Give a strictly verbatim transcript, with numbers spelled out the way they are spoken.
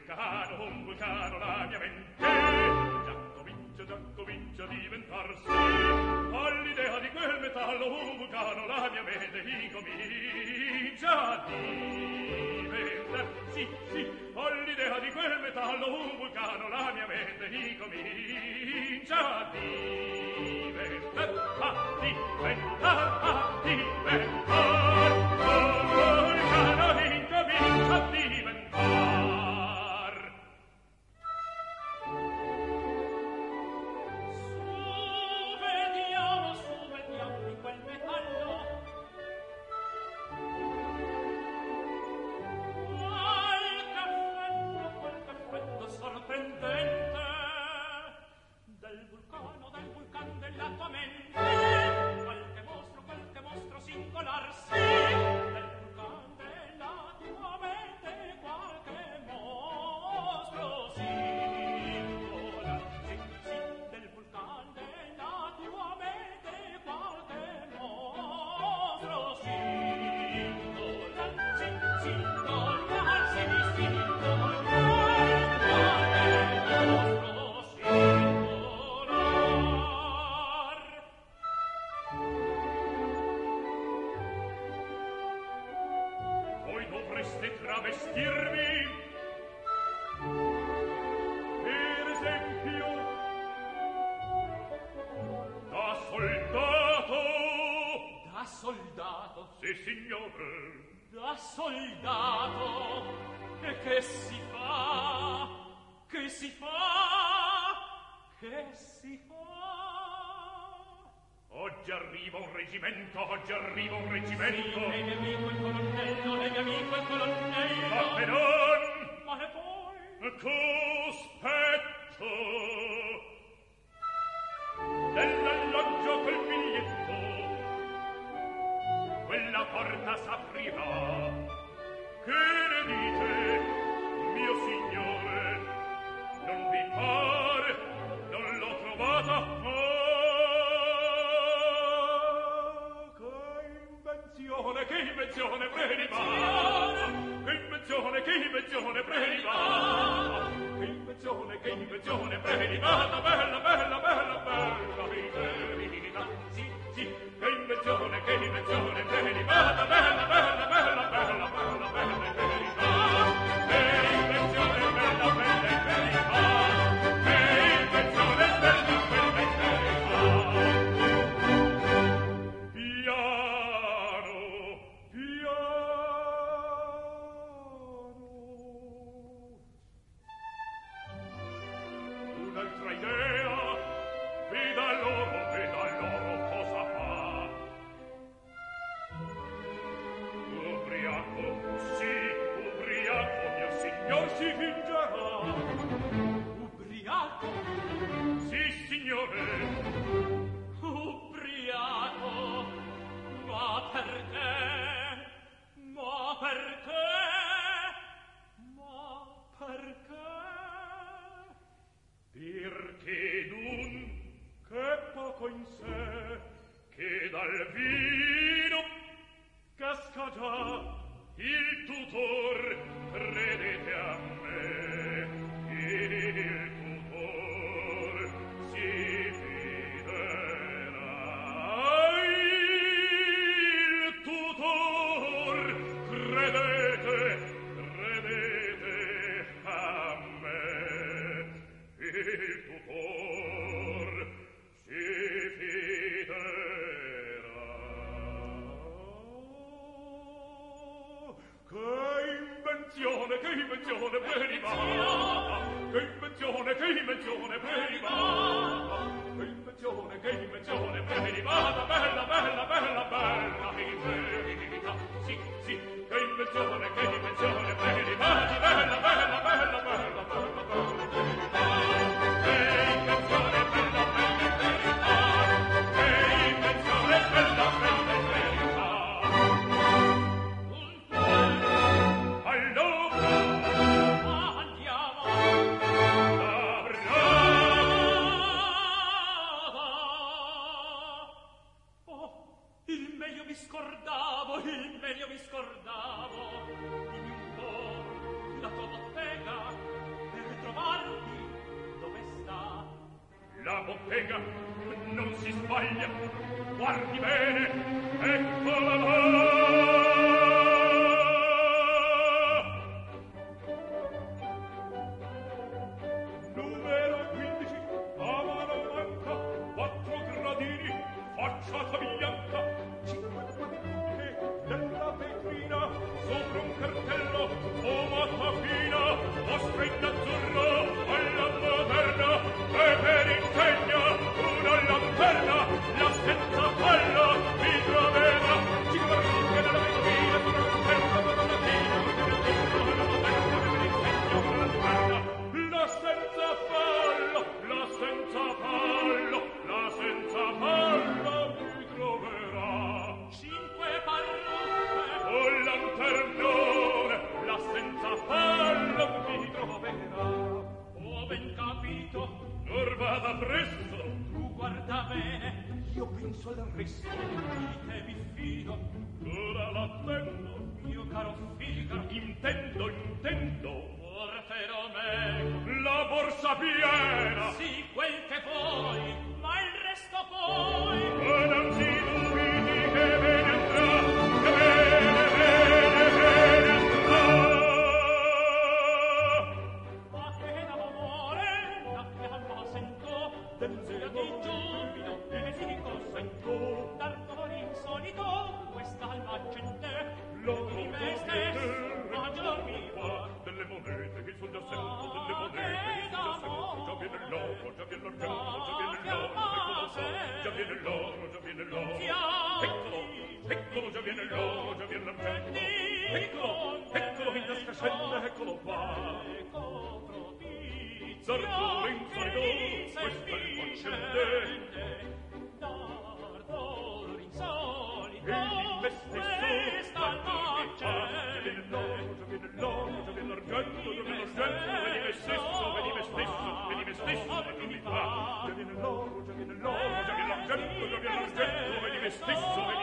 vulcano, un vulcano la mia mente già comincia, già comincia a diventarsi all'idea di quel metallo, un vulcano la mia mente incomincia a diventare, sì, sì, all'idea di quel metallo, un vulcano la mia mente incomincia a diventare, a diventare, a diventare, un vulcano incomincia a diventare. Su, vediamo, su, vediamo di quel metallo. Qualche effetto, qualche effetto sorprendente del vulcano, del vulcan della tua mente. Qualche mostro, qualche mostro singolar, sì, del vulcan della tua mente, qualche mostro singolar, sì, sì, del vulcan della tua mente, qualche mostro singolar, sì, singolar, sì, singolar, qualche mostro singolar. Voi dovreste travestirvi, per esempio, da soldato. Da soldato, Sì, signore. da soldato, e che si fa, che si fa, che si fa? Oggi arriva un reggimento, oggi arriva un reggimento. Sì, è mio amico il colonnello, è mio amico il colonnello. Ma che non? Ma e poi? Cospetto dell'alloggio col biglietto, quella porta s'aprirà. Che ne dite, mio signore? Non vi pare? Non l'ho trovata? Ah, che invenzione, che invenzione prelibata! Che invenzione, che invenzione prelibata! Che invenzione, che invenzione prelibata! Bella, bella, bella, bella vita! Sì, sì, che invenzione, che invenzione prelibata! Bella, bella, bella, bella, bella, bella verità! Che invenzione bella, bella verità! Che invenzione bella, bella verità! Piano, piano. Un'altra idea, veda loro, veda loro cosa fa. Ubriaco, sì, ubriaco, mio signor si fingerà. Ubriaco, Sì, signore. ubriaco, ma perché? Ma perché? Ma perché? Perché d'un che poco in sé, che dal vino casca già il tutor, credete a me, il tutor si fiderà. Il tutor, credete, credete a me, il tutor si fiderà. Che invenzione, che invenzione prelibata! Che invenzione, che invenzione prelibata! Che invenzione, che invenzione prelibata! Bella, bella, bella, bella verità! Sì, sì, che invenzione, che invenzione prelibata! Bella, bella, bella, bella, bella, bella verità! Che invenzione bella, bella verità! Che invenzione bella, bella verità! Allora, Andiamo! la brava! Oh, il meglio mi scordavo, il meglio mi scordavo. bottega, non si sbaglia, guardi bene, eccola là. Numero quindici, a mano manca, quattro gradini, facciata bianca, cinque quadrupie nella vetrina, sopra un cartello, pomata fina, mostra in azzurro, alla moderna, e per insegna una lanterna, la senza palla, mi troveva, cinque quadrupie nella vetrina, sopra un cartello, la senza fallo, la senza fallo, la senza fallo mi troverà. Cinque parrucche, Un lanternone, la senza fallo mi troverà. ho ben capito, Non vada presto, tu guarda bene, io penso al resto. di te mi fido, Ora l'attendo, mio caro Figaro, intendo, intendo. porterò me, La borsa piena, sì quel che vuoi, ma il resto poi. e non si dubiti che bene andrà, che bene, bene, bene andrà. Ma che d'amore, da che alma sento, sia di giubilo e si consento, dar dolore insolito, questa alma gente, di me stesso, a giorni fa. Delle monete che son già sento, delle monete che son già sento, già viene l'oro, già viene l'argento, già viene l'oro, già viene l'oro, già viene l'oro, eccolo, eccolo, già viene l'oro, già viene l'argento, eccolo, eccolo in tasca scende, eccolo qua. Zardore insolito, questa è il concende, D'ardore insolito, e di me stesso, questa alma già viene l'oro, già viene l'oro, già viene l'argento, già viene l'argento, e di me stesso, e di me stesso, e di me stesso, ma giorni fa. Già viene l'oro, già viene l'oro, già viene l'argento, già viene l'argento, e di me stesso,